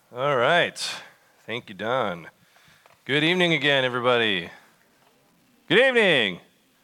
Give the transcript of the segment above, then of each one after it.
All right. Thank you, Don. Good evening again, everybody. Good evening.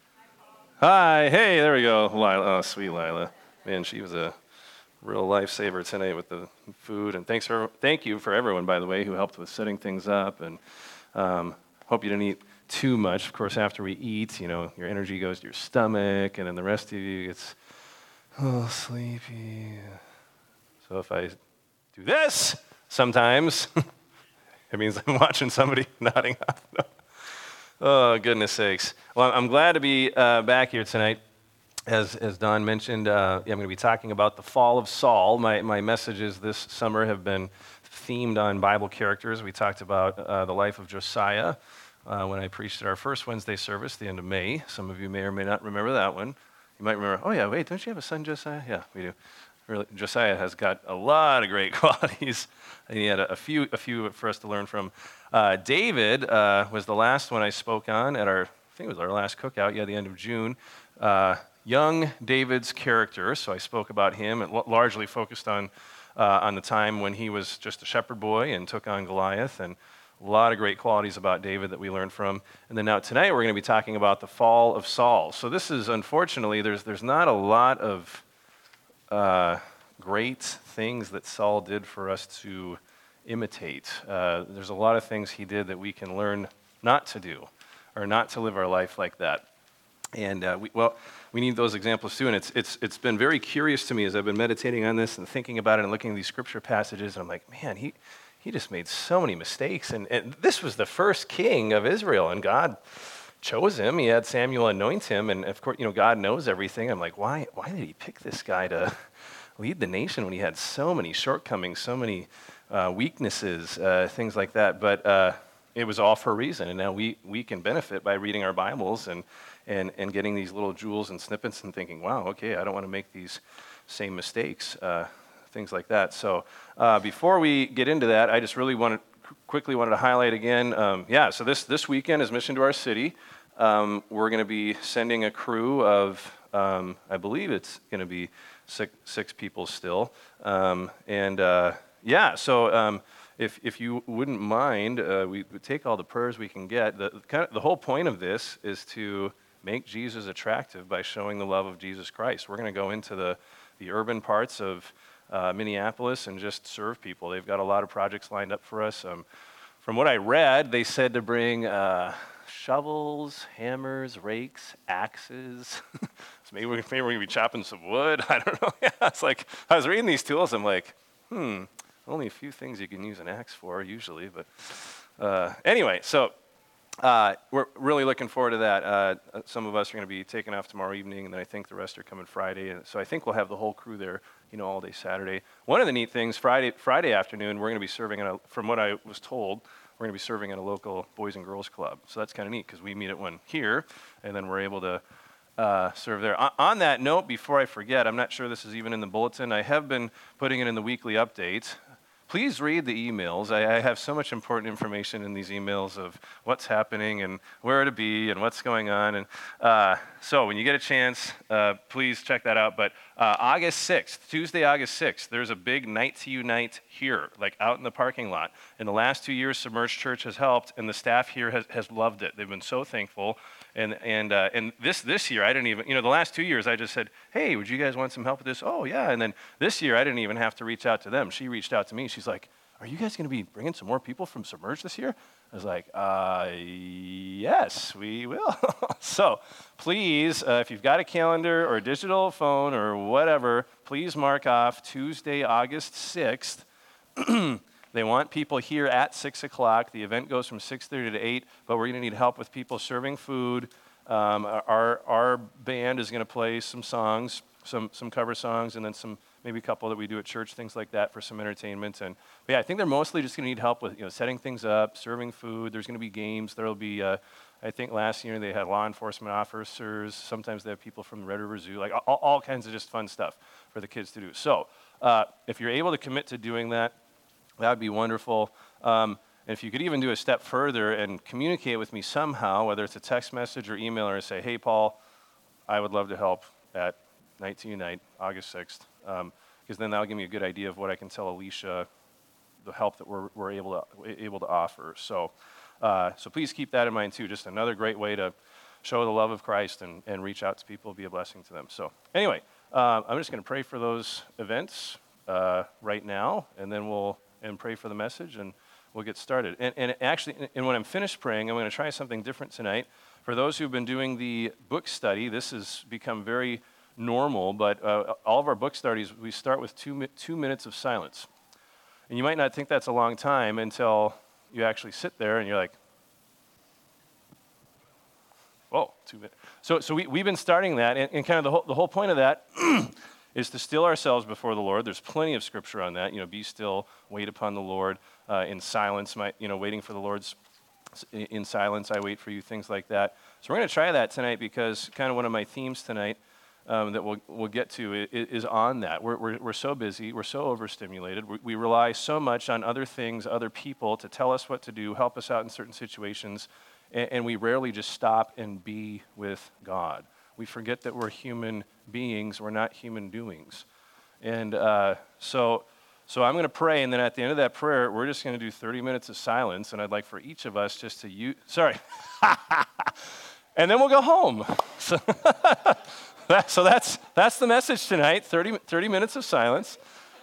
Hi. Hey, there we go. Lila. Oh, sweet Lila. Man, she was a real lifesaver tonight with the food. And thank you for everyone, by the way, who helped with setting things up. And hope you didn't eat too much. Of course, after we eat, your energy goes to your stomach, and then the rest of you gets a little sleepy. So if I do this sometimes, it means I'm watching somebody nodding off. Oh, goodness sakes. Well, I'm glad to be back here tonight. As Don mentioned, I'm going to be talking about the fall of Saul. My messages this summer have been themed on Bible characters. We talked about the life of Josiah when I preached at our first Wednesday service, the end of May. Some of you may or may not remember that one. You might remember, oh yeah, wait, don't you have a son, Josiah? Yeah, we do. Really, Josiah has got a lot of great qualities, and he had a few for us to learn from. David was the last one I spoke on at I think it was our last cookout, the end of June. Young David's character, so I spoke about him and largely focused on the time when he was just a shepherd boy and took on Goliath, and a lot of great qualities about David that we learned from. And then now tonight we're going to be talking about the fall of Saul. So this is, unfortunately, there's not a lot of great things that Saul did for us to imitate. There's a lot of things he did that we can learn not to do or not to live our life like that. And we need those examples too. And it's been very curious to me as I've been meditating on this and thinking about it and looking at these scripture passages. And I'm like, man, he just made so many mistakes. And this was the first king of Israel, and God chose him. He had Samuel anoint him, and of course, God knows everything. I'm like, why did he pick this guy to lead the nation when he had so many shortcomings, so many weaknesses, things like that? But it was all for a reason, and now we can benefit by reading our Bibles and getting these little jewels and snippets and thinking, wow, okay, I don't want to make these same mistakes, things like that. So before we get into that, I just really quickly wanted to highlight again, so this weekend is Mission to Our City. We're going to be sending a crew of, I believe it's going to be six people still. If you wouldn't mind, we take all the prayers we can get. The whole point of this is to make Jesus attractive by showing the love of Jesus Christ. We're going to go into the urban parts of Minneapolis and just serve people. They've got a lot of projects lined up for us. From what I read, they said to bring shovels, hammers, rakes, axes. So maybe we're going to be chopping some wood. I don't know. It's like, I was reading these tools. I'm like, only a few things you can use an axe for usually. But anyway, so we're really looking forward to that. Some of us are going to be taking off tomorrow evening, and then I think the rest are coming Friday. And so I think we'll have the whole crew there, all day Saturday. One of the neat things, Friday afternoon, we're going to be serving from what I was told, we're going to be serving at a local Boys and Girls Club. So that's kind of neat because we meet at one here, and then we're able to serve there. On that note, before I forget, I'm not sure this is even in the bulletin. I have been putting it in the weekly update. Please read the emails. I have so much important information in these emails of what's happening and where to be and what's going on. And so when you get a chance, please check that out. But August 6th, Tuesday, August 6th, there's a big Night to Unite here, like out in the parking lot. In the last 2 years, Submerged Church has helped, and the staff here has loved it. They've been so thankful. And this year, I didn't even, the last 2 years, I just said, hey, would you guys want some help with this? Oh, yeah. And then this year, I didn't even have to reach out to them. She reached out to me. She's like, are you guys going to be bringing some more people from Submerge this year? I was like, yes, we will. So please, if you've got a calendar or a digital phone or whatever, please mark off Tuesday, August 6th. They want people here at 6 o'clock. The event goes from 6:30 to 8, but we're going to need help with people serving food. Our band is going to play some songs, some cover songs, and then maybe a couple that we do at church, things like that for some entertainment. But I think they're mostly just going to need help with setting things up, serving food. There's going to be games. There will be, I think last year they had law enforcement officers. Sometimes they have people from the Red River Zoo, like all kinds of just fun stuff for the kids to do. So if you're able to commit to doing that, that would be wonderful. And if you could even do a step further and communicate with me somehow, whether it's a text message or email, or say, hey, Paul, I would love to help at Night to Unite, August 6th, because then that'll give me a good idea of what I can tell Alicia the help that we're able to offer. So please keep that in mind too. Just another great way to show the love of Christ and reach out to people, be a blessing to them. So anyway, I'm just going to pray for those events right now, and then we'll pray for the message, and we'll get started. And actually, when I'm finished praying, I'm going to try something different tonight. For those who've been doing the book study, this has become very normal, but all of our book studies, we start with 2 minutes of silence. And you might not think that's a long time until you actually sit there and you're like, whoa, 2 minutes. So we've been starting that, and kind of the whole point of that is to still ourselves before the Lord. There's plenty of scripture on that. Be still, wait upon the Lord in silence. Waiting for the Lord's in silence. I wait for you. Things like that. So we're going to try that tonight because kind of one of my themes tonight that we'll get to is on that. We're so busy. We're so overstimulated. We rely so much on other things, other people to tell us what to do, help us out in certain situations, and we rarely just stop and be with God. We forget that we're human beings. We're not human doings. And so I'm going to pray, and then at the end of that prayer, we're just going to do 30 minutes of silence, and I'd like for each of us just to and then we'll go home. So that's the message tonight, 30 minutes of silence.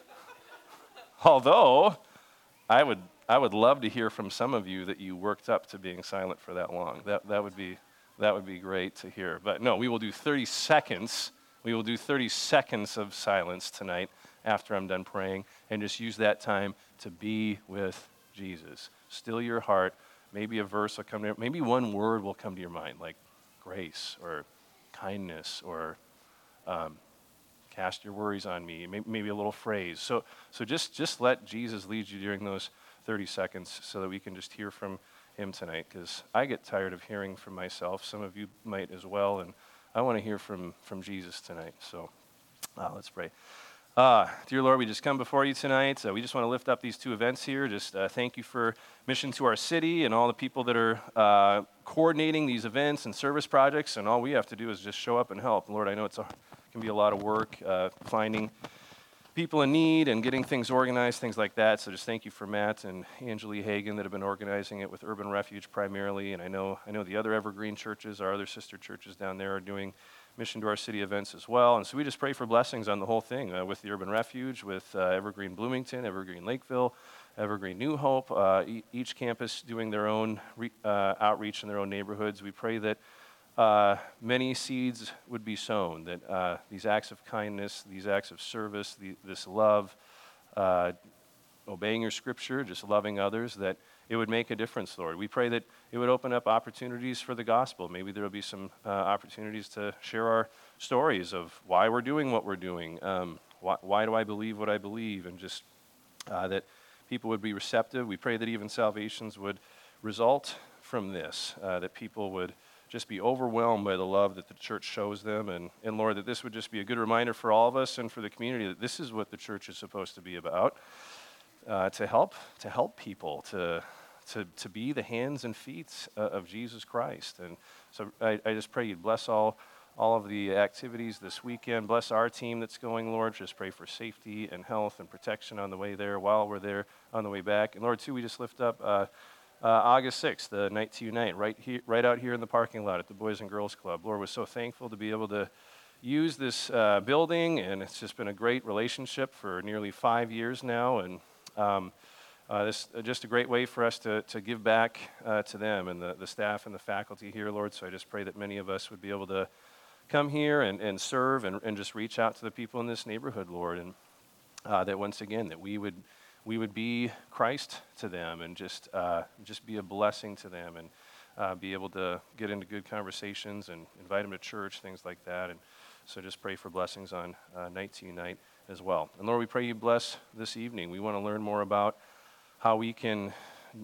Although, I would love to hear from some of you that you worked up to being silent for that long. That would be great to hear. But no, we will do 30 seconds. We will do 30 seconds of silence tonight after I'm done praying, and just use that time to be with Jesus. Still your heart. Maybe a verse will come to you. Maybe one word will come to your mind, like grace or kindness or cast your worries on me. Maybe a little phrase. So just let Jesus lead you during those 30 seconds so that we can just hear from him tonight, because I get tired of hearing from myself. Some of you might as well, and I want to hear from Jesus tonight. So let's pray. Dear Lord, we just come before you tonight. We just want to lift up these two events here. Just thank you for Mission to Our City and all the people that are coordinating these events and service projects, and all we have to do is just show up and help. Lord, I know it can be a lot of work finding people in need and getting things organized, things like that. So just thank you for Matt and Angelie Hagen that have been organizing it with Urban Refuge primarily, and I know the other Evergreen churches, our other sister churches down there, are doing Mission to Our City events as well. And so we just pray for blessings on the whole thing with the Urban Refuge, with Evergreen Bloomington, Evergreen Lakeville, Evergreen New Hope, each campus doing their own outreach in their own neighborhoods. We pray that many seeds would be sown, that these acts of kindness, these acts of service, this love, obeying your scripture, just loving others, that it would make a difference, Lord. We pray that it would open up opportunities for the gospel. Maybe there will be some opportunities to share our stories of why we're doing what we're doing, why do I believe what I believe, and just that people would be receptive. We pray that even salvations would result from this, that people would just be overwhelmed by the love that the church shows them, and Lord, that this would just be a good reminder for all of us and for the community that this is what the church is supposed to be about, to help people, to be the hands and feet of Jesus Christ. And so I just pray you'd bless all of the activities this weekend. Bless our team that's going, Lord. Just pray for safety and health and protection on the way there, while we're there, on the way back. And Lord, too, we just lift up August 6th, the Night to Unite, right out here in the parking lot at the Boys and Girls Club. Lord, we're so thankful to be able to use this building, and it's just been a great relationship for nearly 5 years now, and this just a great way for us to give back to them and the staff and the faculty here, Lord. So I just pray that many of us would be able to come here and serve and just reach out to the people in this neighborhood, Lord, and that once again that we would be Christ to them and just be a blessing to them, and be able to get into good conversations and invite them to church, things like that. And so just pray for blessings on Night to Unite as well. And Lord, we pray you bless this evening. We want to learn more about how we can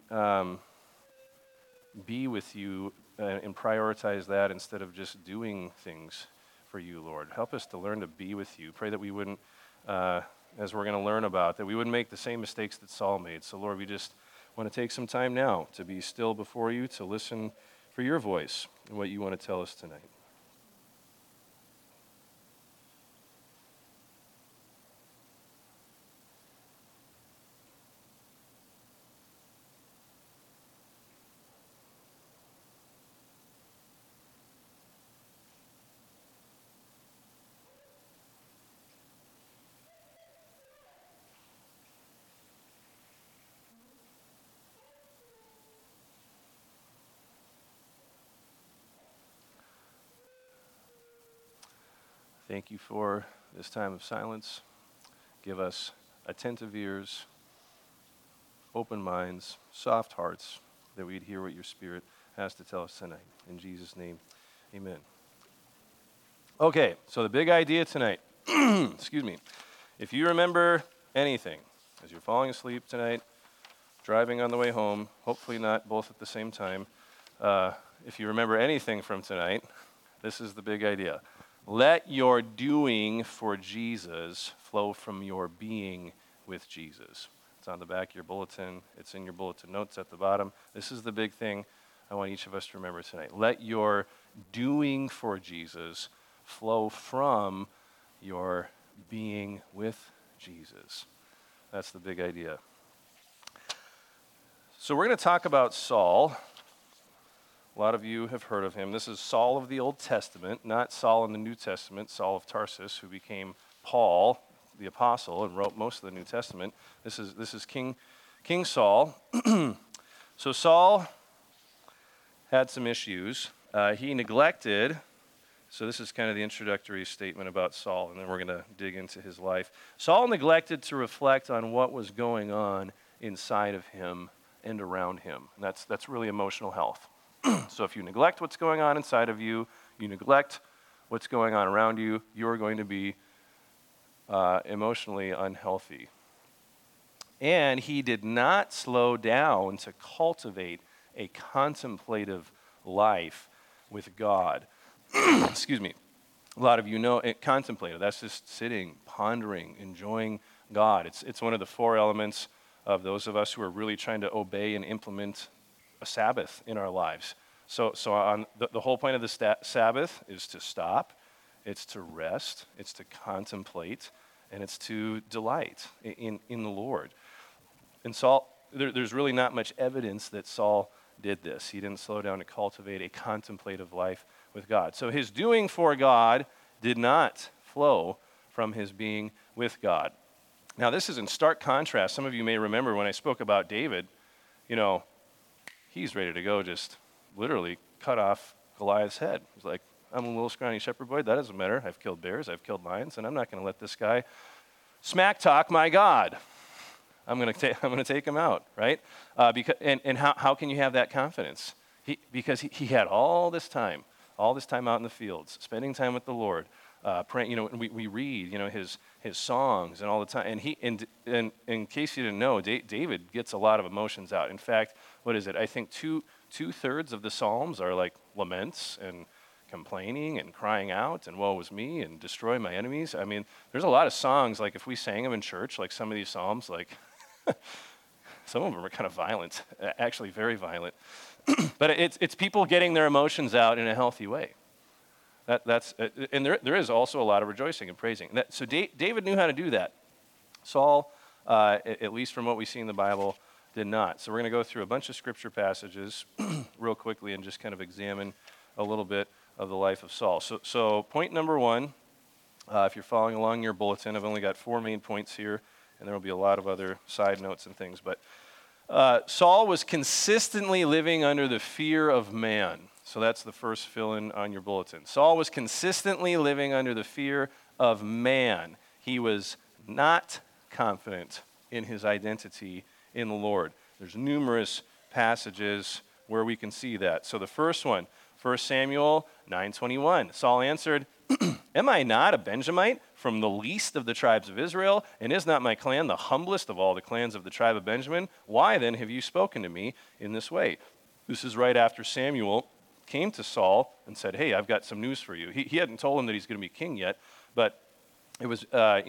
be with you and prioritize that instead of just doing things for you, Lord. Help us to learn to be with you. Pray that we wouldn't, as we're going to learn about, that we wouldn't make the same mistakes that Saul made. So, Lord, we just want to take some time now to be still before you, to listen for your voice and what you want to tell us tonight. Thank you for this time of silence. Give us attentive ears, open minds, soft hearts, that we'd hear what your Spirit has to tell us tonight. In Jesus' name, amen. Okay, so the big idea tonight, excuse me, if you remember anything, as you're falling asleep tonight, driving on the way home, hopefully not both at the same time, if you remember anything from tonight, this is the big idea. Let your doing for Jesus flow from your being with Jesus. It's on the back of your bulletin. It's in your bulletin notes at the bottom. This is the big thing I want each of us to remember tonight. Let your doing for Jesus flow from your being with Jesus. That's the big idea. So we're going to talk about Saul. A lot of you have heard of him. This is Saul of the Old Testament, not Saul in the New Testament, Saul of Tarsus, who became Paul, the apostle, and wrote most of the New Testament. This is King Saul. So Saul had some issues. He neglected, so this is kind of the introductory statement about Saul, and then we're going to dig into his life. Saul neglected to reflect on what was going on inside of him and around him. And that's really emotional health. So if you neglect what's going on inside of you, you neglect what's going on around you, you're going to be emotionally unhealthy. And he did not slow down to cultivate a contemplative life with God. Excuse me. A lot of you know contemplative. That's just sitting, pondering, enjoying God. It's one of the four elements of those of us who are really trying to obey and implement a Sabbath in our lives. So on the whole point of the Sabbath is to stop, it's to rest, it's to contemplate, and it's to delight in the Lord. And Saul, there's really not much evidence that Saul did this. He didn't slow down to cultivate a contemplative life with God. So his doing for God did not flow from his being with God. Now, this is in stark contrast. Some of you may remember when I spoke about David, he's ready to go, just literally cut off Goliath's head. He's like, I'm a little scrawny shepherd boy. That doesn't matter. I've killed bears. I've killed lions, and I'm not going to let this guy smack talk my God. I'm going to take him out, right? How can you have that confidence? Because he had all this time out in the fields, spending time with the Lord, praying. And we read, his songs and all the time. And in case you didn't know, David gets a lot of emotions out. In fact, what is it? I think two-thirds of the Psalms are like laments and complaining and crying out and woe is me and destroy my enemies. I mean, there's a lot of songs, like if we sang them in church, like some of these Psalms, like some of them are kind of violent, actually very violent. But it's people getting their emotions out in a healthy way. And there is also a lot of rejoicing and praising. So David knew how to do that. Saul, at least from what we see in the Bible, did not. So we're going to go through a bunch of scripture passages real quickly and just kind of examine a little bit of the life of Saul. So point number one, if you're following along your bulletin, I've only got 4 main points here, and there will be a lot of other side notes and things. But Saul was consistently living under the fear of man. So that's the first fill-in on your bulletin. Saul was consistently living under the fear of man. He was not confident in his identity in the Lord. There's numerous passages where we can see that. So the first one, 1 Samuel 9:21. Saul answered, Am I not a Benjamite from the least of the tribes of Israel? And is not my clan the humblest of all the clans of the tribe of Benjamin? Why then have you spoken to me in this way? This is right after Samuel came to Saul and said, hey, I've got some news for you. He hadn't told him that he's going to be king yet, but it was,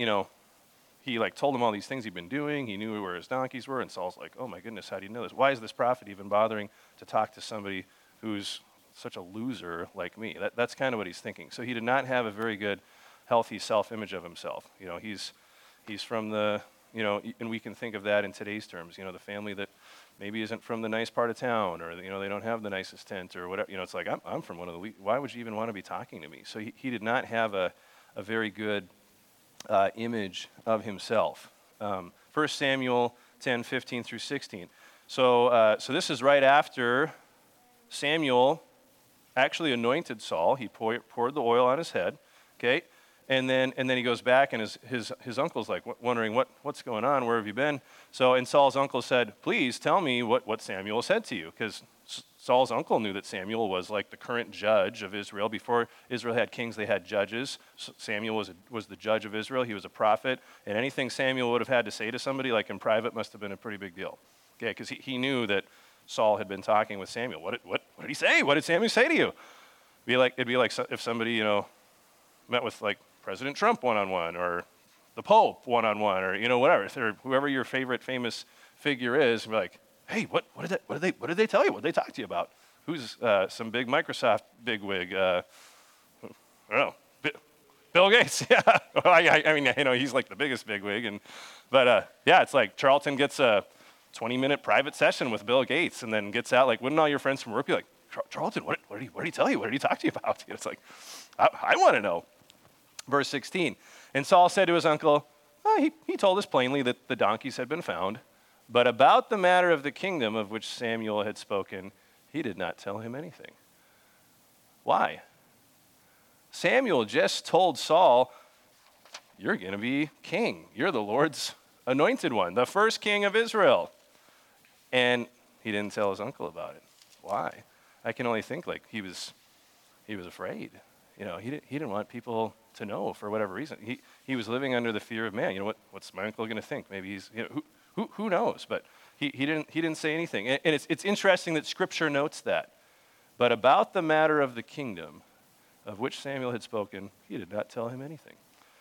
he told him all these things he'd been doing. He knew where his donkeys were, and Saul's like, oh my goodness, how do you know this? Why is this prophet even bothering to talk to somebody who's such a loser like me? That's kind of what he's thinking. So he did not have a very good, healthy self-image of himself. He's from the, and we can think of that in today's terms, the family that maybe isn't from the nice part of town, or, they don't have the nicest tent or whatever. It's like, I'm from one of the, why would you even want to be talking to me? So he did not have a very good image of himself. 1 Samuel 10:15 through 16. So this is right after Samuel actually anointed Saul. He poured the oil on his head, okay? And then he goes back, and his uncle's like wondering what's going on, where have you been? And Saul's uncle said, please tell me what Samuel said to you, because Saul's uncle knew that Samuel was like the current judge of Israel. Before Israel had kings, they had judges. Samuel was the judge of Israel. He was a prophet, and anything Samuel would have had to say to somebody, like in private, must have been a pretty big deal. Okay, because he knew that Saul had been talking with Samuel. What did he say? What did Samuel say to you? It'd be like if somebody met with like President Trump one-on-one, or the Pope one-on-one, or whatever, or whoever your favorite famous figure is, and be like, hey, what did they tell you? What did they talk to you about? Who's some big Microsoft bigwig? I don't know, Bill Gates. Yeah, I mean, he's like the biggest bigwig, but it's like Charlton gets a 20-minute private session with Bill Gates, and then gets out like, wouldn't all your friends from work be like, Charlton, what did he tell you? What did he talk to you about? It's like, I want to know. Verse 16, and Saul said to his uncle, he told us plainly that the donkeys had been found, but about the matter of the kingdom of which Samuel had spoken, he did not tell him anything. Why? Samuel just told Saul, you're going to be king. You're the Lord's anointed one, the first king of Israel. And he didn't tell his uncle about it. Why? I can only think like he was afraid. He didn't want people to know for whatever reason. He was living under the fear of man. What's my uncle going to think? Maybe he's who knows? But he didn't say anything. And it's interesting that Scripture notes that. But about the matter of the kingdom of which Samuel had spoken, he did not tell him anything.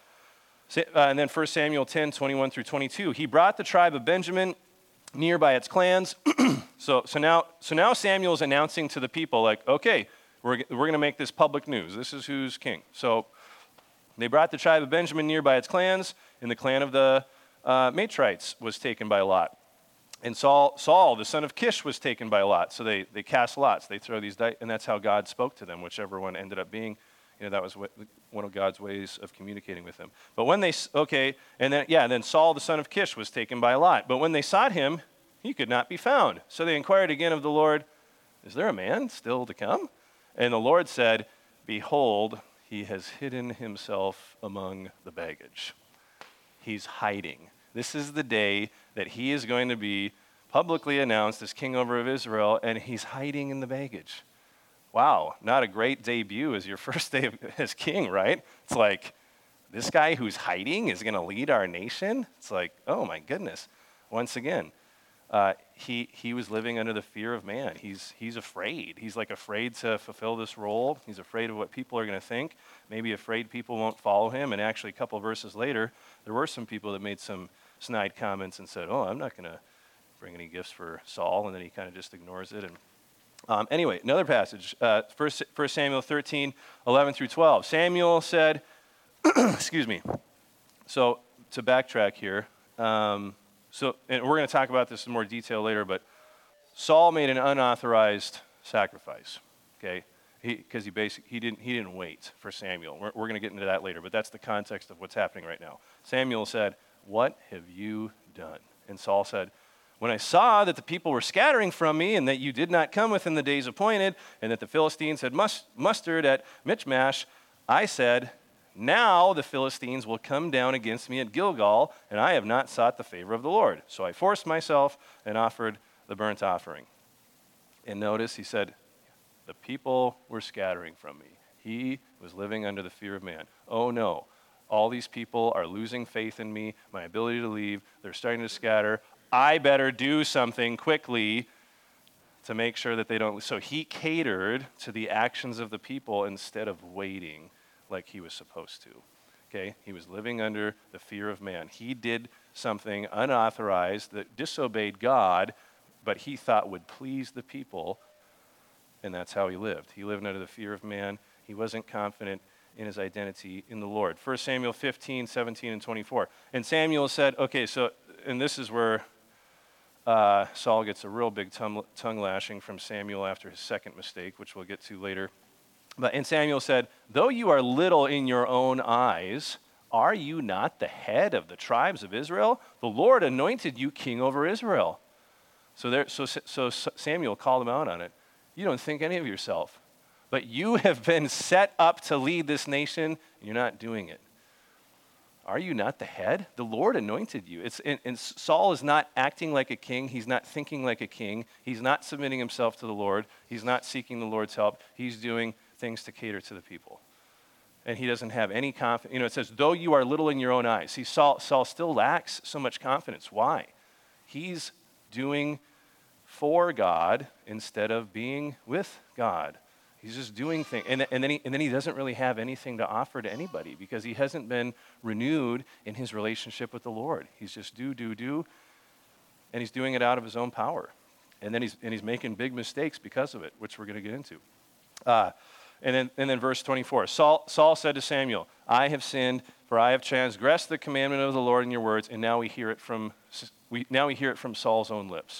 And then 1 Samuel 10, 21 through 22, he brought the tribe of Benjamin near by its clans. So now Samuel's announcing to the people, like, okay, we're going to make this public news. This is who's king. So they brought the tribe of Benjamin near by its clans, and the clan of the Matrites was taken by Lot. And Saul, the son of Kish, was taken by Lot. So they cast lots. They throw these dice, and that's how God spoke to them, whichever one ended up being. That was one of God's ways of communicating with them. But when then Saul, the son of Kish, was taken by Lot. But when they sought him, he could not be found. So they inquired again of the Lord, is there a man still to come? And the Lord said, behold, he has hidden himself among the baggage. He's hiding. This is the day that he is going to be publicly announced as king over of Israel, and he's hiding in the baggage. Wow, not a great debut as your first day as king, right? It's like, this guy who's hiding is going to lead our nation? It's like, oh my goodness. Once again, he was living under the fear of man. He's afraid. He's like afraid to fulfill this role. He's afraid of what people are going to think. Maybe afraid people won't follow him. And actually, a couple of verses later, there were some people that made some snide comments and said, I'm not going to bring any gifts for Saul. And then he kind of just ignores it. And anyway, another passage, 1 Samuel 13, 11 through 12. Samuel said, excuse me. So to backtrack here, and we're going to talk about this in more detail later, but Saul made an unauthorized sacrifice, okay? Because he didn't wait for Samuel. We're going to get into that later, but that's the context of what's happening right now. Samuel said, what have you done? And Saul said, when I saw that the people were scattering from me and that you did not come within the days appointed and that the Philistines had mustered at Michmash, I said, now the Philistines will come down against me at Gilgal, and I have not sought the favor of the Lord. So I forced myself and offered the burnt offering. And notice he said, the people were scattering from me. He was living under the fear of man. Oh no, all these people are losing faith in me, my ability to leave. They're starting to scatter. I better do something quickly to make sure that they don't. So he catered to the actions of the people instead of waiting like he was supposed to. Okay? He was living under the fear of man. He did something unauthorized that disobeyed God, but he thought would please the people, and that's how he lived. He lived under the fear of man. He wasn't confident in his identity in the Lord. 1 Samuel 15, 17, and 24. And Samuel said, and this is where Saul gets a real big tongue lashing from Samuel after his second mistake, which we'll get to later. And Samuel said, though you are little in your own eyes, are you not the head of the tribes of Israel? The Lord anointed you king over Israel. So Samuel called him out on it. You don't think any of yourself, but you have been set up to lead this nation, and you're not doing it. are you not the head? The Lord anointed you. And Saul is not acting like a king. He's not thinking like a king. He's not submitting himself to the Lord. He's not seeking the Lord's help. He's doing things to cater to the people. And he doesn't have any confidence. It says, though you are little in your own eyes. See, Saul still lacks so much confidence. Why? He's doing for God instead of being with God. He's just doing things. And then he doesn't really have anything to offer to anybody because he hasn't been renewed in his relationship with the Lord. He's just do, and he's doing it out of his own power. And then he's making big mistakes because of it, which we're going to get into. And then verse 24, Saul said to Samuel, I have sinned, for I have transgressed the commandment of the Lord in your words, and now we hear it from Saul's own lips.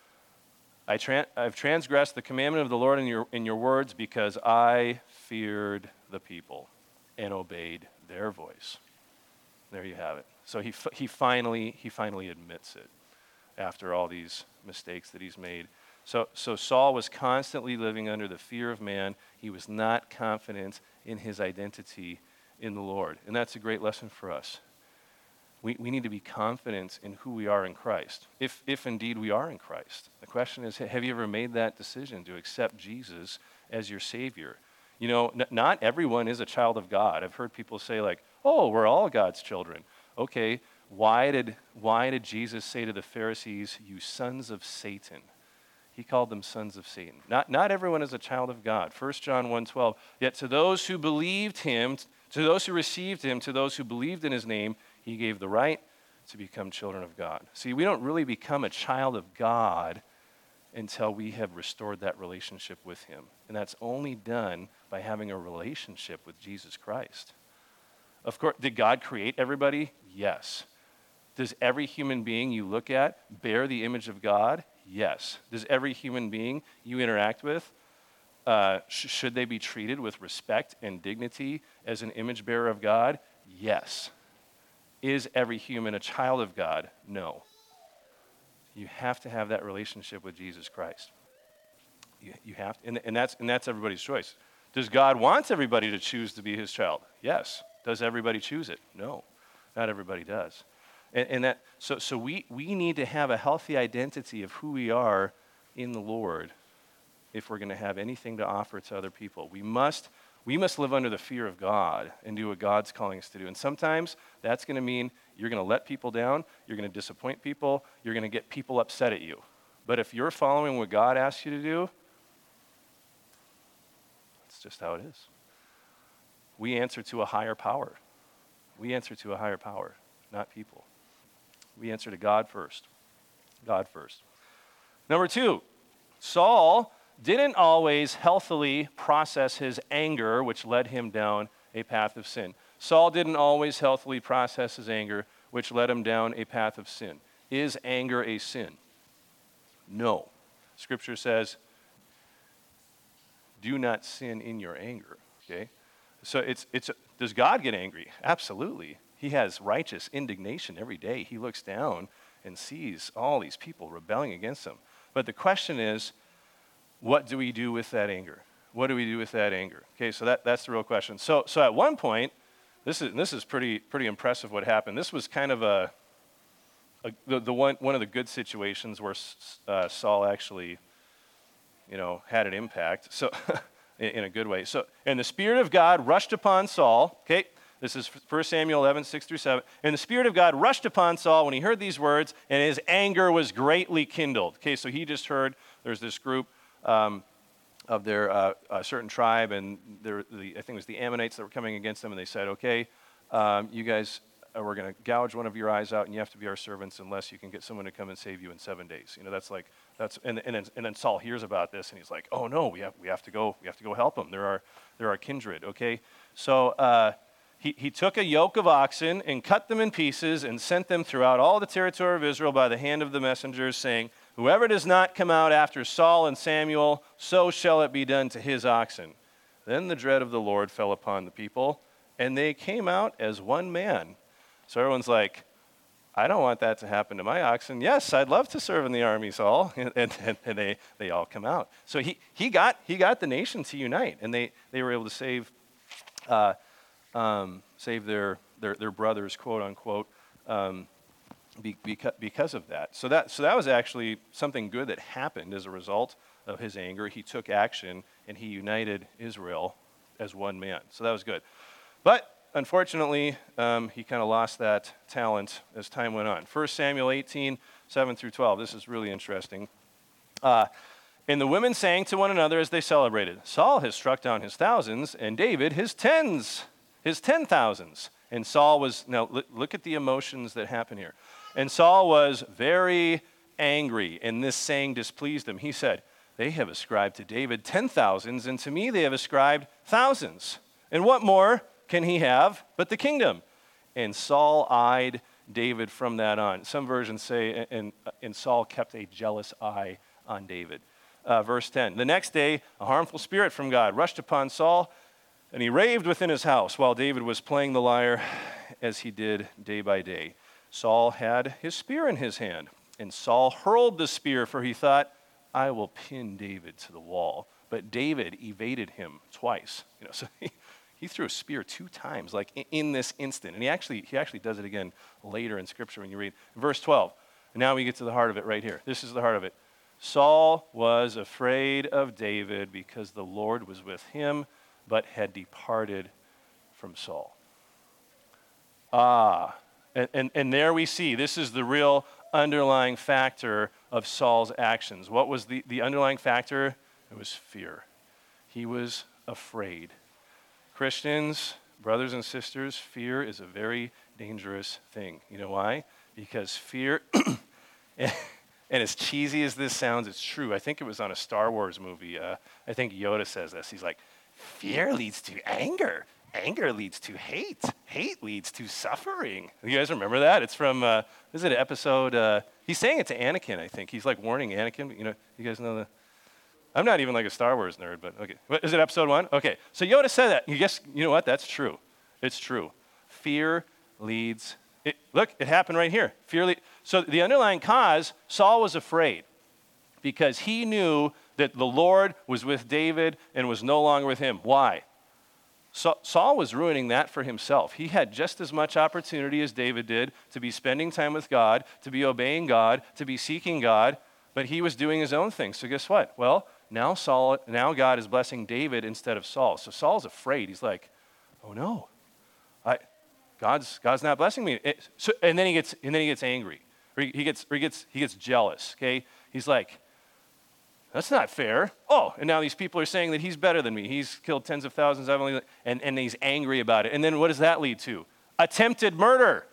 I've transgressed the commandment of the Lord in your words because I feared the people and obeyed their voice. There you have it. So he finally admits it after all these mistakes that he's made. So Saul was constantly living under the fear of man. He was not confident in his identity in the Lord. And that's a great lesson for us. We need to be confident in who we are in Christ, if indeed we are in Christ. The question is, have you ever made that decision to accept Jesus as your Savior? Not everyone is a child of God. I've heard people say like, oh, we're all God's children. Okay, why did Jesus say to the Pharisees, you sons of Satan? He called them sons of Satan. Not everyone is a child of God. 1 John 1:12, yet to those who believed him, to those who received him, to those who believed in his name, he gave the right to become children of God. See, we don't really become a child of God until we have restored that relationship with him. And that's only done by having a relationship with Jesus Christ. Of course, did God create everybody? Yes. Does every human being you look at bear the image of God? Yes. Does every human being you interact with, should they be treated with respect and dignity as an image bearer of God? Yes. Is every human a child of God? No. You have to have that relationship with Jesus Christ. You have to, and that's everybody's choice. Does God want everybody to choose to be his child? Yes. Does everybody choose it? No. Not everybody does. So we need to have a healthy identity of who we are in the Lord if we're going to have anything to offer to other people. We must live under the fear of God and do what God's calling us to do. And sometimes that's going to mean you're going to let people down, you're going to disappoint people, you're going to get people upset at you. But if you're following what God asks you to do, that's just how it is. We answer to a higher power. We answer to a higher power, not people. We answer to God first. God first. Number 2, Saul didn't always healthily process his anger, which led him down a path of sin. Saul didn't always healthily process his anger, which led him down a path of sin. Is anger a sin? No. Scripture says, do not sin in your anger. Okay? So does God get angry? Absolutely. He has righteous indignation every day. He looks down and sees all these people rebelling against him. But the question is, what do we do with that anger? What do we do with that anger? Okay, so that's the real question. So at one point, this is pretty impressive what happened. This was kind of one of the good situations where Saul actually, had an impact. So in a good way. So, and the Spirit of God rushed upon Saul. Okay, this is 1 Samuel 11, 6-7. And the Spirit of God rushed upon Saul when he heard these words, and his anger was greatly kindled. Okay, so he just heard there's this group of their a certain tribe, and I think it was the Ammonites that were coming against them, and they said, okay, you guys, we're going to gouge one of your eyes out, and you have to be our servants unless you can get someone to come and save you in 7 days. And then Saul hears about this, and he's like, oh no, we have to go help them. They're our kindred. Okay, so he took a yoke of oxen and cut them in pieces and sent them throughout all the territory of Israel by the hand of the messengers, saying, whoever does not come out after Saul and Samuel, so shall it be done to his oxen. Then the dread of the Lord fell upon the people, and they came out as one man. So everyone's like, I don't want that to happen to my oxen. Yes, I'd love to serve in the army, Saul. And they all come out. So he got the nation to unite, and they were able to save their their brothers, quote unquote, because of that. So that was actually something good that happened as a result of his anger. He took action and he united Israel as one man. So that was good. But unfortunately, he kind of lost that talent as time went on. 1 Samuel 18, 7 through 12. This is really interesting. And the women sang to one another as they celebrated, Saul has struck down his thousands, and David his 10,000s. And Saul was, now look at the emotions that happen here. And Saul was very angry, and this saying displeased him. He said, they have ascribed to David 10,000s, and to me they have ascribed thousands. And what more can he have but the kingdom? And Saul eyed David from that on. Some versions say, and Saul kept a jealous eye on David. Verse 10, the next day, a harmful spirit from God rushed upon Saul, and he raved within his house while David was playing the lyre as he did day by day. Saul had his spear in his hand, and Saul hurled the spear, for he thought, I will pin David to the wall. But David evaded him twice. So he threw a spear 2 times, like in this instant. And he actually does it again later in Scripture when you read. Verse 12, and now we get to the heart of it right here. This is the heart of it. Saul was afraid of David because the Lord was with him, but had departed from Saul. And there we see, this is the real underlying factor of Saul's actions. What was the underlying factor? It was fear. He was afraid. Christians, brothers and sisters, fear is a very dangerous thing. You know why? Because fear, and as cheesy as this sounds, it's true. I think it was on a Star Wars movie. I think Yoda says this. He's like, fear leads to anger. Anger leads to hate. Hate leads to suffering. You guys remember that? It's from, is it an episode? He's saying it to Anakin, I think. He's like warning Anakin. You guys know the... I'm not even like a Star Wars nerd, but okay. Is it episode 1? Okay. So Yoda said that. You know what? That's true. It's true. Fear leads... Look, it happened right here. So the underlying cause, Saul was afraid because he knew that the Lord was with David and was no longer with him. Why? Saul was ruining that for himself. He had just as much opportunity as David did to be spending time with God, to be obeying God, to be seeking God, but he was doing his own thing. So guess what? Well, now God is blessing David instead of Saul. So Saul's afraid. He's like, oh no, God's not blessing me. And then he gets angry. Or he gets jealous. Okay, he's like, that's not fair. Oh, and now these people are saying that he's better than me. He's killed tens of thousands. And he's angry about it. And then what does that lead to? Attempted murder.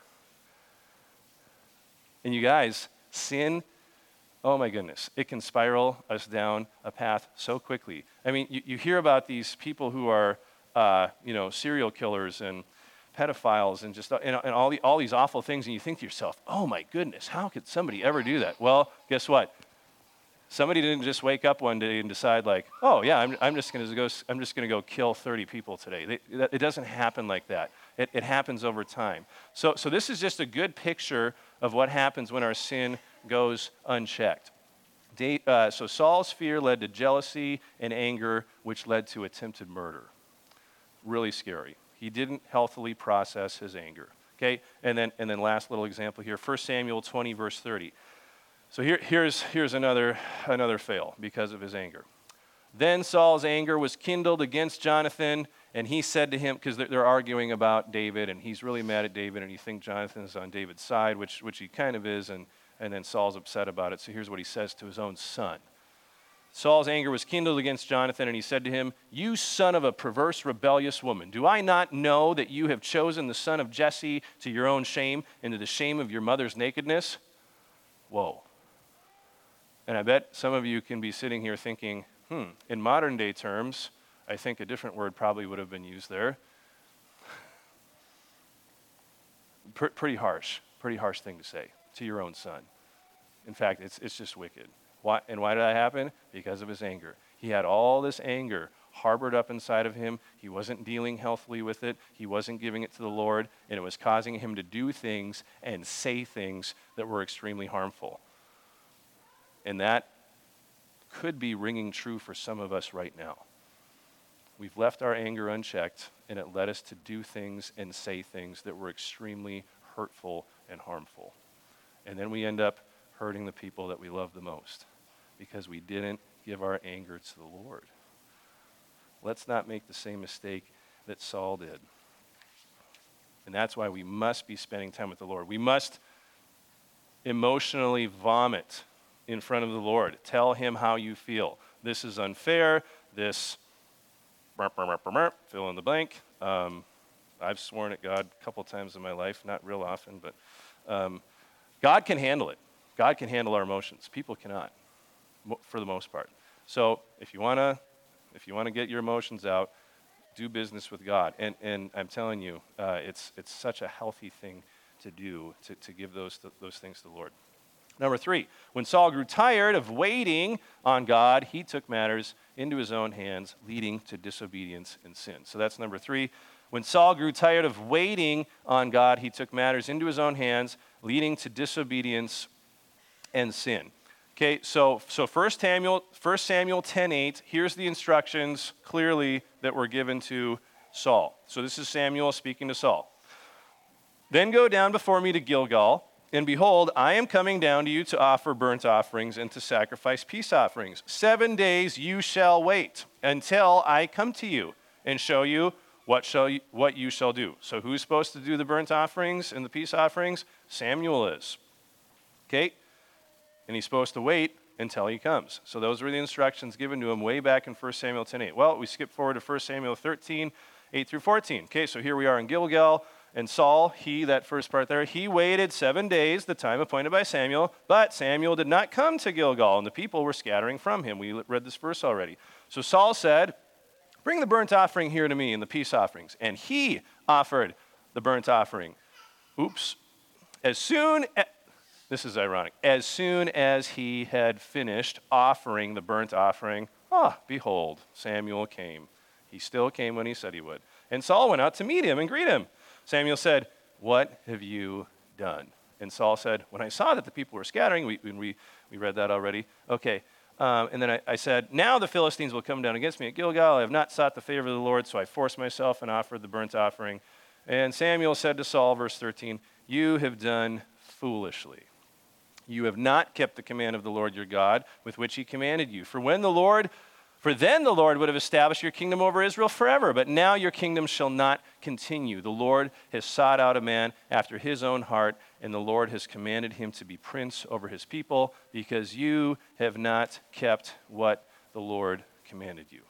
And you guys, sin, oh my goodness, it can spiral us down a path so quickly. I mean, you hear about these people who are, serial killers and pedophiles and just and all these awful things, and you think to yourself, oh my goodness, how could somebody ever do that? Well, guess what? Somebody didn't just wake up one day and decide like, oh yeah, I'm just going to go kill 30 people today. It doesn't happen like that. It happens over time. So this is just a good picture of what happens when our sin goes unchecked. So Saul's fear led to jealousy and anger, which led to attempted murder. Really scary. He didn't healthily process his anger. Okay, and then last little example here, 1 Samuel 20, verse 30. So here's another fail because of his anger. Then Saul's anger was kindled against Jonathan, and he said to him, because they're arguing about David, and he's really mad at David, and you think Jonathan is on David's side, which he kind of is, and then Saul's upset about it. So here's what he says to his own son. Saul's anger was kindled against Jonathan, and he said to him, you son of a perverse, rebellious woman, do I not know that you have chosen the son of Jesse to your own shame and to the shame of your mother's nakedness? Whoa. And I bet some of you can be sitting here thinking, in modern day terms, I think a different word probably would have been used there. Pretty harsh thing to say to your own son. In fact, it's just wicked. Why did that happen? Because of his anger. He had all this anger harbored up inside of him. He wasn't dealing healthily with it. He wasn't giving it to the Lord, and it was causing him to do things and say things that were extremely harmful. And that could be ringing true for some of us right now. we've left our anger unchecked, and it led us to do things and say things that were extremely hurtful and harmful. And then we end up hurting the people that we love the most because we didn't give our anger to the Lord. Let's not make the same mistake that Saul did. And that's why we must be spending time with the Lord. We must emotionally vomit in front of the Lord. Tell him how you feel. This is unfair. This, fill in the blank. I've sworn at God a couple times in my life, not real often, but God can handle it. God can handle our emotions. People cannot, for the most part. So if you want to get your emotions out, do business with God. And I'm telling you, it's such a healthy thing to do, to give those things to the Lord. Number 3, when Saul grew tired of waiting on God, he took matters into his own hands, leading to disobedience and sin. So that's number 3. When Saul grew tired of waiting on God, he took matters into his own hands, leading to disobedience and sin. Okay, so 1 Samuel 10:8, here's the instructions clearly that were given to Saul. So this is Samuel speaking to Saul. Then go down before me to Gilgal, and behold, I am coming down to you to offer burnt offerings and to sacrifice peace offerings. 7 days you shall wait until I come to you and show you what you shall do. So who's supposed to do the burnt offerings and the peace offerings? Samuel is. Okay? And he's supposed to wait until he comes. So those were the instructions given to him way back in 1 Samuel 10:8. Well, we skip forward to 1 Samuel 13:8 through 14. Okay, so here we are in Gilgal. And Saul, that first part there, he waited 7 days, the time appointed by Samuel, but Samuel did not come to Gilgal, and the people were scattering from him. We read this verse already. So Saul said, bring the burnt offering here to me and the peace offerings. And he offered the burnt offering. Oops. This is ironic. As soon as he had finished offering the burnt offering, behold, Samuel came. He still came when he said he would. And Saul went out to meet him and greet him. Samuel said, what have you done? And Saul said, when I saw that the people were scattering, we read that already. Okay. And then I said, now the Philistines will come down against me at Gilgal. I have not sought the favor of the Lord, so I forced myself and offered the burnt offering. And Samuel said to Saul, verse 13, you have done foolishly. You have not kept the command of the Lord your God with which he commanded you. For then the Lord would have established your kingdom over Israel forever. But now your kingdom shall not continue. The Lord has sought out a man after his own heart, and the Lord has commanded him to be prince over his people, because you have not kept what the Lord commanded you.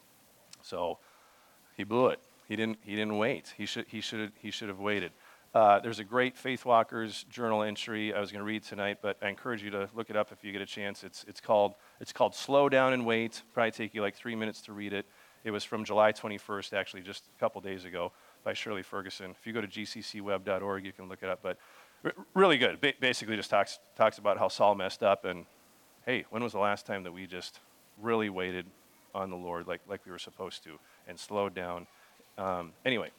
So he blew it. He didn't wait. He should have waited. There's a great Faith Walkers journal entry I was going to read tonight, but I encourage you to look it up if you get a chance. It's called Slow Down and Wait. Probably take you like 3 minutes to read it. It was from July 21st, actually, just a couple days ago, by Shirley Ferguson. If you go to gccweb.org, you can look it up. But really good. Basically just talks about how Saul messed up, and hey, when was the last time that we just really waited on the Lord like we were supposed to and slowed down? Anyway,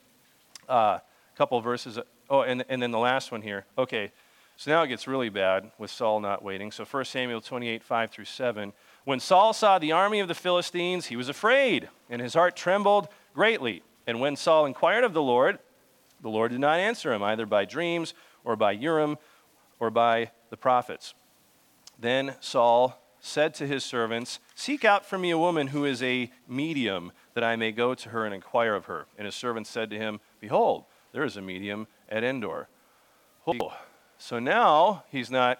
couple of verses. Oh, and then the last one here. Okay, so now it gets really bad with Saul not waiting. So 1 Samuel 28:5 through 7. When Saul saw the army of the Philistines, he was afraid, and his heart trembled greatly. And when Saul inquired of the Lord did not answer him, either by dreams or by Urim or by the prophets. Then Saul said to his servants, seek out for me a woman who is a medium, that I may go to her and inquire of her. And his servants said to him, behold, there is a medium at Endor. Oh, so now he's not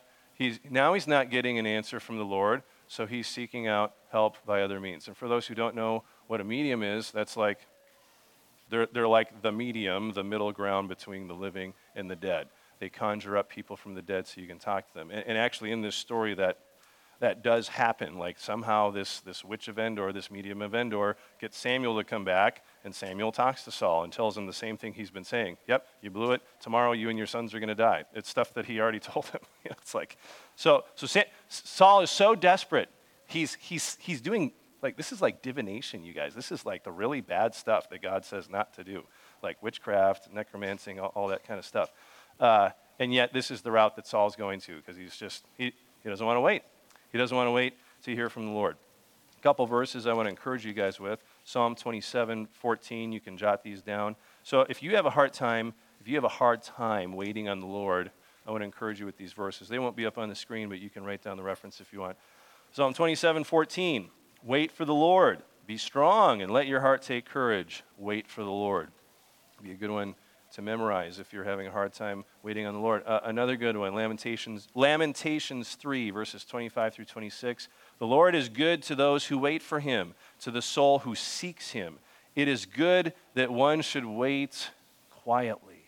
getting an answer from the Lord, so he's seeking out help by other means. And for those who don't know what a medium is, that's like they're like the medium, the middle ground between the living and the dead. They conjure up people from the dead so you can talk to them. And actually in this story that does happen. Like somehow this witch of Endor, this medium of Endor, gets Samuel to come back, and Samuel talks to Saul and tells him the same thing he's been saying. Yep, you blew it. Tomorrow you and your sons are going to die. It's stuff that he already told him. It's like, so Saul is so desperate. He's doing, like, this is like divination, you guys. This is like the really bad stuff that God says not to do, like witchcraft, necromancy, all that kind of stuff. And yet this is the route that Saul's going to, because he doesn't want to wait. He doesn't want to wait to hear from the Lord. A couple verses I want to encourage you guys with. Psalm 27:14. You can jot these down. So if you have a hard time waiting on the Lord, I want to encourage you with these verses. They won't be up on the screen, but you can write down the reference if you want. Psalm 27:14. Wait for the Lord. Be strong and let your heart take courage. Wait for the Lord. Be a good one to memorize if you're having a hard time waiting on the Lord. Another good one, Lamentations 3, verses 25 through 26. The Lord is good to those who wait for him, to the soul who seeks him. It is good that one should wait quietly.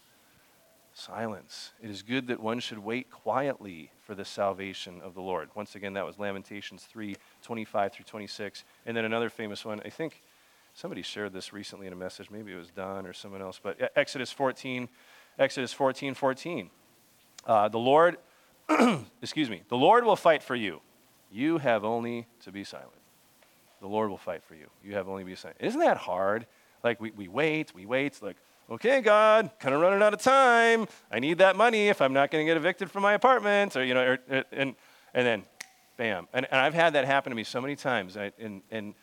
Silence. It is good that one should wait quietly for the salvation of the Lord. Once again, that was Lamentations 3, 25 through 26. And then another famous one, I think somebody shared this recently in a message. Maybe it was Don or someone else. But Exodus 14. The Lord, the Lord will fight for you. You have only to be silent. The Lord will fight for you. You have only to be silent. Isn't that hard? Like we wait. Like, okay, God, kind of running out of time. I need that money if I'm not going to get evicted from my apartment, and then, bam. And I've had that happen to me so many times. And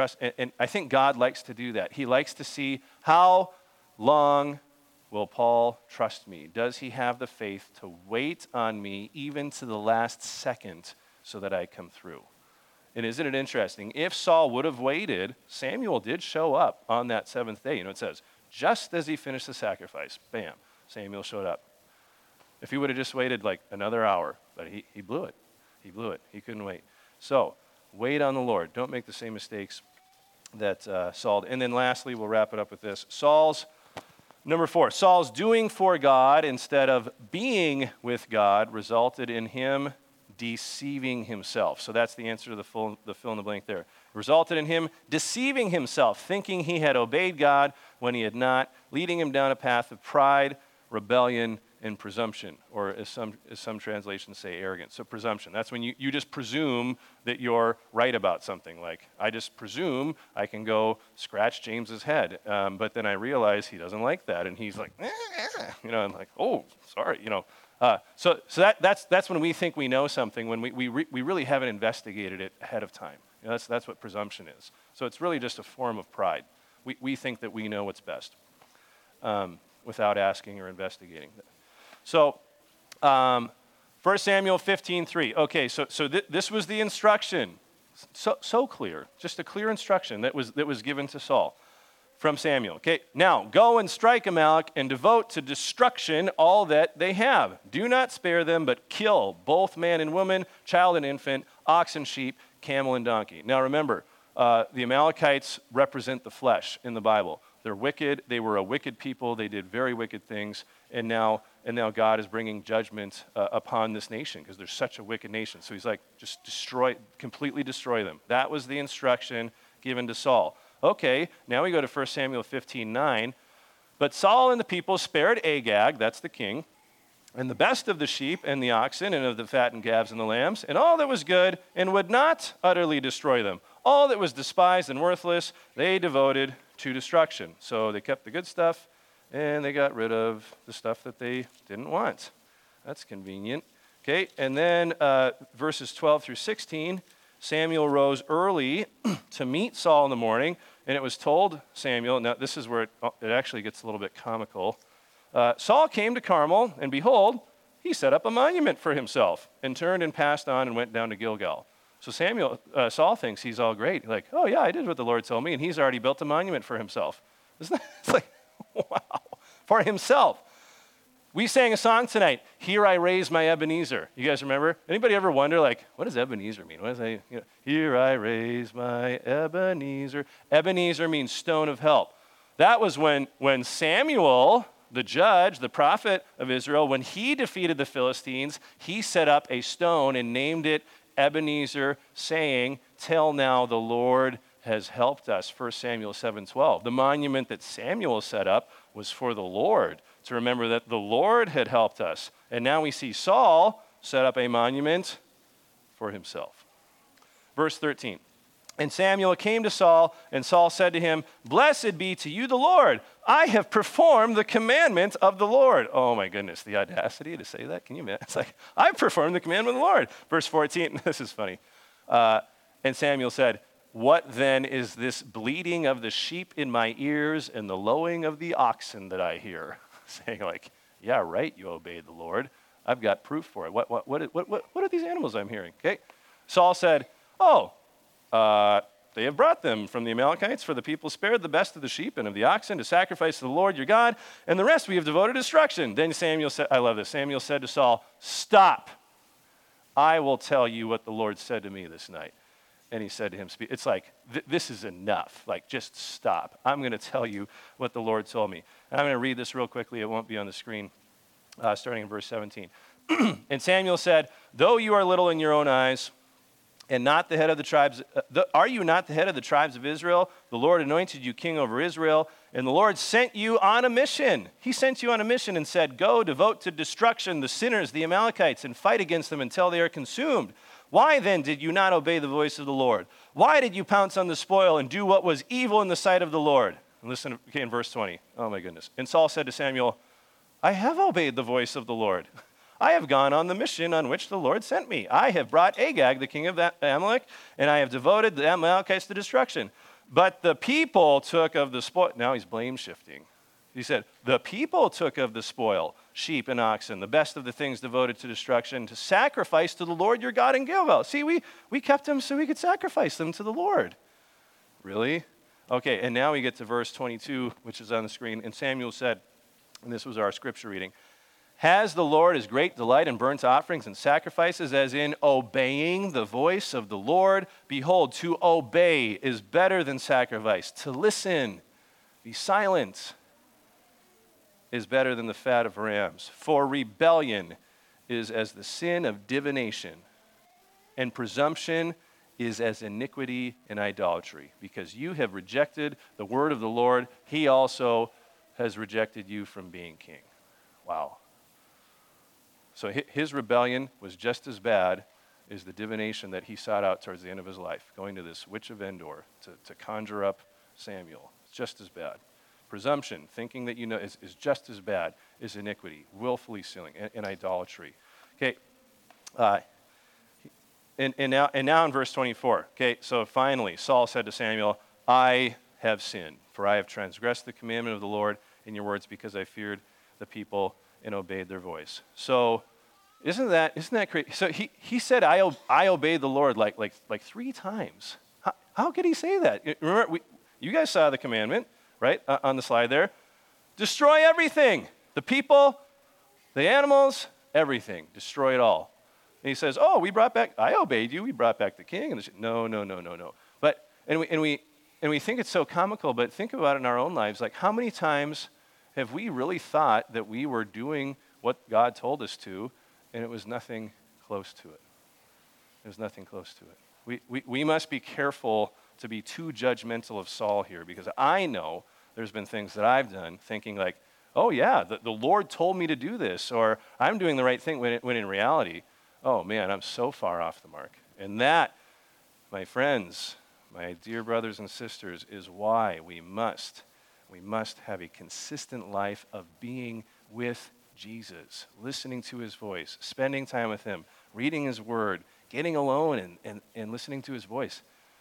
I think God likes to do that. He likes to see how long will Paul trust me. Does he have the faith to wait on me even to the last second so that I come through? And isn't it interesting? If Saul would have waited, Samuel did show up on that seventh day. It says, just as he finished the sacrifice, bam, Samuel showed up. If he would have just waited like another hour, but he blew it. He couldn't wait. So, wait on the Lord. Don't make the same mistakes that Saul did. And then lastly, we'll wrap it up with this. Number 4, Saul's doing for God instead of being with God resulted in him deceiving himself. So that's the answer to the fill in the blank there. Resulted in him deceiving himself, thinking he had obeyed God when he had not, leading him down a path of pride, rebellion, and presumption, or as some translations say, arrogance. So presumption, that's when you just presume that you're right about something. Like, I just presume I can go scratch James's head, but then I realize he doesn't like that, and he's like, I'm like, oh, sorry, So that's when we think we know something, when we really haven't investigated it ahead of time. That's what presumption is. So it's really just a form of pride. We think that we know what's best without asking or investigating. So 1 Samuel 15:3. Okay, so this was the instruction. So clear, just a clear instruction that was given to Saul from Samuel. Okay, now go and strike Amalek and devote to destruction all that they have. Do not spare them, but kill both man and woman, child and infant, ox and sheep, camel and donkey. Now remember, the Amalekites represent the flesh in the Bible. They're wicked. They were a wicked people. They did very wicked things. And now God is bringing judgment upon this nation because they're such a wicked nation. So he's like, just completely destroy them. That was the instruction given to Saul. Okay, now we go to 1 Samuel 15:9. But Saul and the people spared Agag, that's the king, and the best of the sheep and the oxen and of the fattened calves and the lambs, and all that was good, and would not utterly destroy them. All that was despised and worthless, they devoted to destruction. So they kept the good stuff, and they got rid of the stuff that they didn't want. That's convenient. Okay, and then verses 12 through 16, Samuel rose early to meet Saul in the morning, and it was told Samuel, now this is where it actually gets a little bit comical. Saul came to Carmel, and behold, he set up a monument for himself, and turned and passed on and went down to Gilgal. So Saul thinks he's all great. Like, oh yeah, I did what the Lord told me, and he's already built a monument for himself. It's like, wow, for himself. We sang a song tonight, Here I Raise My Ebenezer. You guys remember? Anybody ever wonder, like, what does Ebenezer mean? What does that, Here I raise my Ebenezer. Ebenezer means stone of help. That was when Samuel, the judge, the prophet of Israel, when he defeated the Philistines, he set up a stone and named it Ebenezer, saying, till now the Lord has helped us. 1 Samuel 7:12. The monument that Samuel set up was for the Lord, to remember that the Lord had helped us. And now we see Saul set up a monument for himself. Verse 13. And Samuel came to Saul, and Saul said to him, Blessed be to you the Lord. I have performed the commandment of the Lord. Oh my goodness, the audacity to say that. Can you imagine? It's like, I've performed the commandment of the Lord. Verse 14, this is funny. And Samuel said, What then is this bleating of the sheep in my ears and the lowing of the oxen that I hear? Saying like, yeah, right, you obeyed the Lord. I've got proof for it. What are these animals I'm hearing? Okay. Saul said, they have brought them from the Amalekites, for the people spared the best of the sheep and of the oxen to sacrifice to the Lord your God, and the rest we have devoted to destruction. Then Samuel said, I love this, Samuel said to Saul, stop. I will tell you what the Lord said to me this night. And he said to him, it's like, this is enough. Like, just stop. I'm going to tell you what the Lord told me. And I'm going to read this real quickly. It won't be on the screen, starting in verse 17. And Samuel said, though you are little in your own eyes, and not the head of the tribes, are you not the head of the tribes of Israel? The Lord anointed you king over Israel, and the Lord sent you on a mission. He sent you on a mission and said, go, devote to destruction the sinners, the Amalekites, and fight against them until they are consumed. Why then did you not obey the voice of the Lord? Why did you pounce on the spoil and do what was evil in the sight of the Lord? And listen, in verse 20. Oh my goodness. And Saul said to Samuel, I have obeyed the voice of the Lord. I have gone on the mission on which the Lord sent me. I have brought Agag, the king of Amalek, and I have devoted the Amalekites to destruction. But the people took of the spoil. Now he's blame shifting. He said, the people took of the spoil, sheep and oxen, the best of the things devoted to destruction, to sacrifice to the Lord your God in Gilgal. See, we kept them so we could sacrifice them to the Lord. Really? Okay, and now we get to verse 22, which is on the screen. And Samuel said, and this was our scripture reading, has the Lord his great delight in burnt offerings and sacrifices, as in obeying the voice of the Lord? Behold, to obey is better than sacrifice. To listen, be silent, is better than the fat of rams. For rebellion is as the sin of divination, and presumption is as iniquity and idolatry. Because you have rejected the word of the Lord, he also has rejected you from being king. Wow. So his rebellion was just as bad as the divination that he sought out towards the end of his life, going to this witch of Endor to conjure up Samuel. It's just as bad. Presumption, thinking that you know, is just as bad as iniquity, willfully sinning, and idolatry. Okay, and now in verse 24. Okay, so finally, Saul said to Samuel, I have sinned, for I have transgressed the commandment of the Lord in your words, because I feared the people and obeyed their voice. So isn't that crazy? So he said, I obeyed the Lord like 3 times. How could he say that? Remember, you guys saw the commandment, right, on the slide there. Destroy everything. The people, the animals, everything. Destroy it all. And he says, I obeyed you. We brought back the king. And no. But, and we think it's so comical, but think about it in our own lives. Like, how many times have we really thought that we were doing what God told us to, and it was nothing close to it? It was nothing close to it. We must be careful to be too judgmental of Saul here, because I know there's been things that I've done thinking like, oh yeah, the Lord told me to do this, or I'm doing the right thing, when in reality, oh man, I'm so far off the mark. And that, my friends, my dear brothers and sisters, is why we must have a consistent life of being with Jesus, listening to his voice, spending time with him, reading his word, getting alone and listening to his voice.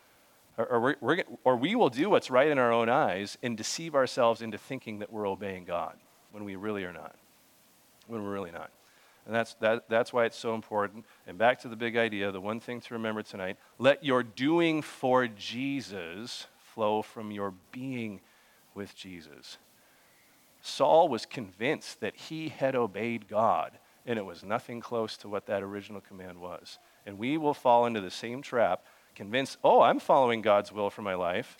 Or we will do what's right in our own eyes and deceive ourselves into thinking that we're obeying God when we really are not. When we're really not. And that's why it's so important. And back to the big idea, the one thing to remember tonight, let your doing for Jesus flow from your being with Jesus. Saul was convinced that he had obeyed God, and it was nothing close to what that original command was. And we will fall into the same trap, convinced, I'm following God's will for my life.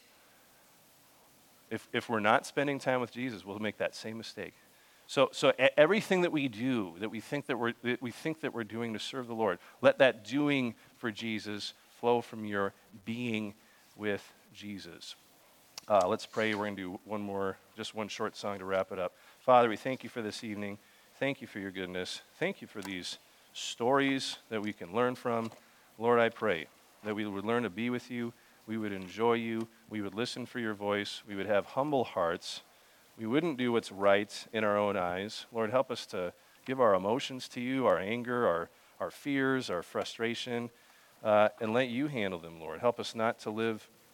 If we're not spending time with Jesus, we'll make that same mistake. So everything that we do, that we think that we're doing to serve the Lord, let that doing for Jesus flow from your being with Jesus. Let's pray. We're going to do just one short song to wrap it up. Father, we thank you for this evening. Thank you for your goodness. Thank you for these stories that we can learn from. Lord, I pray that we would learn to be with you. We would enjoy you. We would listen for your voice. We would have humble hearts. We wouldn't do what's right in our own eyes. Lord, help us to give our emotions to you, our anger, our fears, our frustration, and let you handle them, Lord. Help us not to live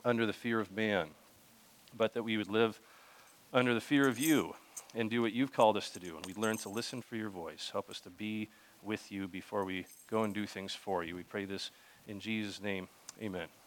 under the fear of man, but that we would live under the fear of you and do what you've called us to do. And we'd learn to listen for your voice. Help us to be with you before we go and do things for you. We pray this in Jesus' name. Amen.